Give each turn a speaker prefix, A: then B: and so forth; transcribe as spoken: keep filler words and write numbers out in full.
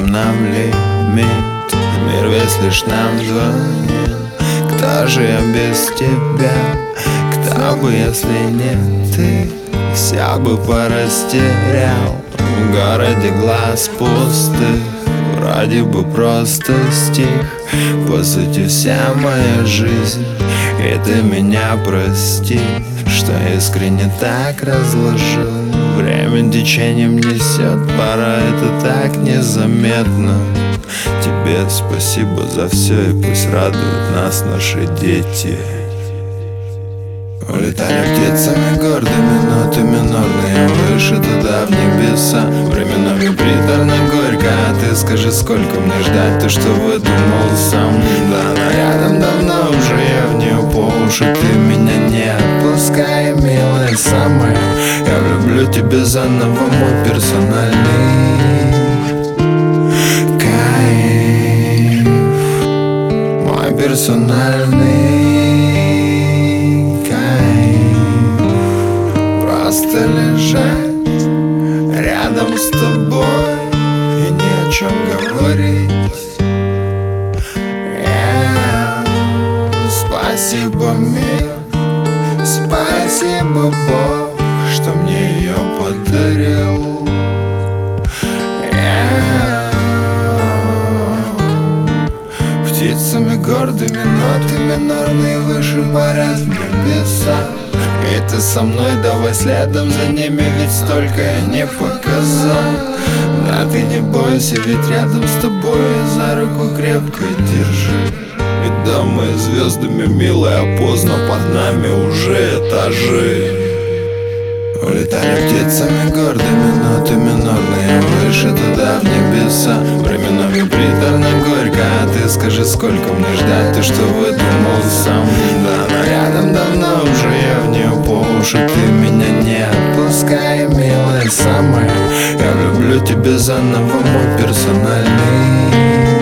A: нам лимит, мир весь лишь нам двоим. Кто же я без тебя? Кто бы, если не ты? Вся бы порастерял в городе глаз пустых. Вроде бы просто стих, по сути вся моя жизнь. И ты меня прости, что искренне так разложил. Время течением несет, пора, это так незаметно. Тебе спасибо за все, и пусть радуют нас наши дети. Улетали птицами гордыми, ноты минорные выше туда, в небеса. Временами приторно горько, а ты скажи, сколько мне ждать то, что выдумал сам. Да, но рядом давно уже я в нее по уши. Ты меня не отпускай, милая самая. Я влюблю тебя заново, мой персональный кайф, мой персональный. Просто лежать рядом с тобой и ни о чем говорить. Yeah. Спасибо, мир, спасибо, Бог, что мне ее подарил. Yeah. Птицами гордыми, ноты минорные выше парят в небеса. И ты со мной, давай следом за ними, ведь столько я не показал. Да ты не бойся, ведь рядом с тобой я за руку крепко держи. Ведь да, мы звездами, милая, а поздно под нами уже этажи. Улетали птицами гордыми, ноты минорные выше туда, в небеса. Временами приторно горько, а ты скажи, сколько мне ждать то, что выдумал сам. Да, но рядом давно уже я в нее по уши. Ты меня не отпускай, милая самая. Я влюблю тебя заново, мой персональный